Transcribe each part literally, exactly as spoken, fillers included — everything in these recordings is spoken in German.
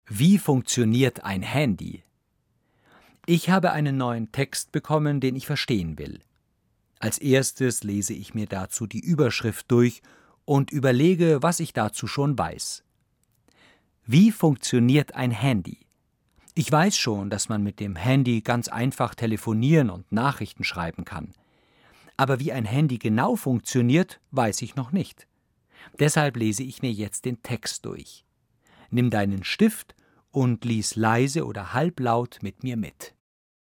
Wie funktioniert ein Handy? Ich habe einen neuen Text bekommen, den ich verstehen will. Als erstes lese ich mir dazu die Überschrift durch und überlege, was ich dazu schon weiß. Wie funktioniert ein Handy? Ich weiß schon, dass man mit dem Handy ganz einfach telefonieren und Nachrichten schreiben kann. Aber wie ein Handy genau funktioniert, weiß ich noch nicht. Deshalb lese ich mir jetzt den Text durch. Nimm deinen Stift und lies leise oder halblaut mit mir mit.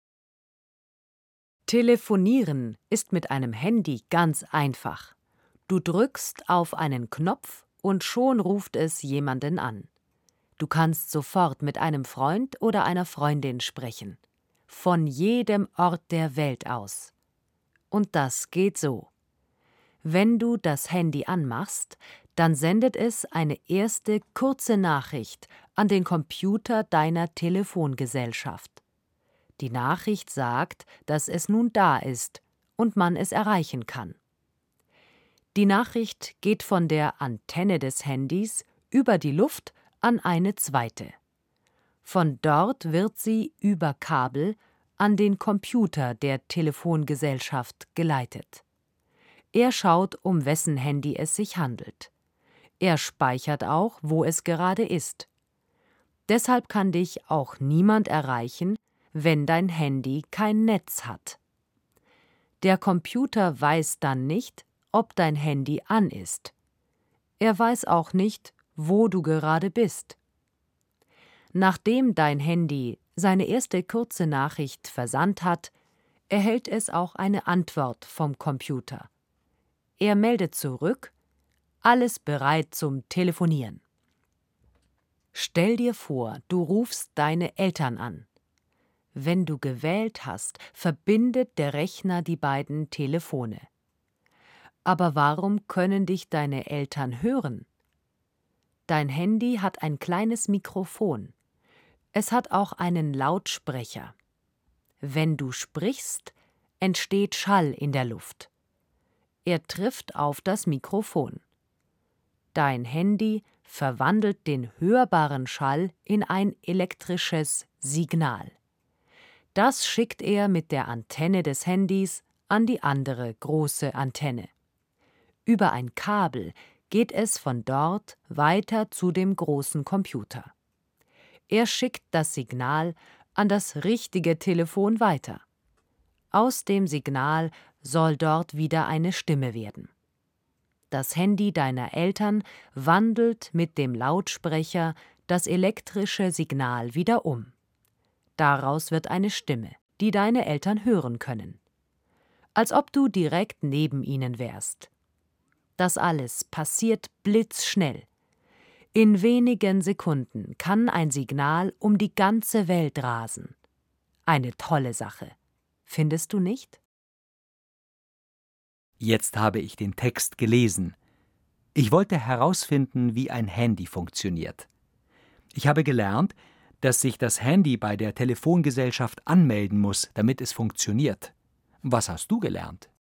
Telefonieren ist mit einem Handy ganz einfach. Du drückst auf einen Knopf und schon ruft es jemanden an. Du kannst sofort mit einem Freund oder einer Freundin sprechen. Von jedem Ort der Welt aus. Und das geht so. Wenn du das Handy anmachst, dann sendet es eine erste kurze Nachricht an den Computer deiner Telefongesellschaft. Die Nachricht sagt, dass es nun da ist und man es erreichen kann. Die Nachricht geht von der Antenne des Handys über die Luft an eine zweite. Von dort wird sie über Kabel an den Computer der Telefongesellschaft geleitet. Er schaut, um wessen Handy es sich handelt. Er speichert auch, wo es gerade ist. Deshalb kann dich auch niemand erreichen, wenn dein Handy kein Netz hat. Der Computer weiß dann nicht, ob dein Handy an ist. Er weiß auch nicht, wo du gerade bist. Nachdem dein Handy seine erste kurze Nachricht versandt hat, erhält es auch eine Antwort vom Computer. Er meldet zurück: Alles bereit zum Telefonieren. Stell dir vor, du rufst deine Eltern an. Wenn du gewählt hast, verbindet der Rechner die beiden Telefone. Aber warum können dich deine Eltern hören? Dein Handy hat ein kleines Mikrofon. Es hat auch einen Lautsprecher. Wenn du sprichst, entsteht Schall in der Luft. Er trifft auf das Mikrofon. Dein Handy verwandelt den hörbaren Schall in ein elektrisches Signal. Das schickt er mit der Antenne des Handys an die andere große Antenne. Über ein Kabel geht es von dort weiter zu dem großen Computer. Er schickt das Signal an das richtige Telefon weiter. Aus dem Signal soll dort wieder eine Stimme werden. Das Handy deiner Eltern wandelt mit dem Lautsprecher das elektrische Signal wieder um. Daraus wird eine Stimme, die deine Eltern hören können. Als ob du direkt neben ihnen wärst. Das alles passiert blitzschnell. In wenigen Sekunden kann ein Signal um die ganze Welt rasen. Eine tolle Sache. Findest du nicht? Jetzt habe ich den Text gelesen. Ich wollte herausfinden, wie ein Handy funktioniert. Ich habe gelernt, dass sich das Handy bei der Telefongesellschaft anmelden muss, damit es funktioniert. Was hast du gelernt?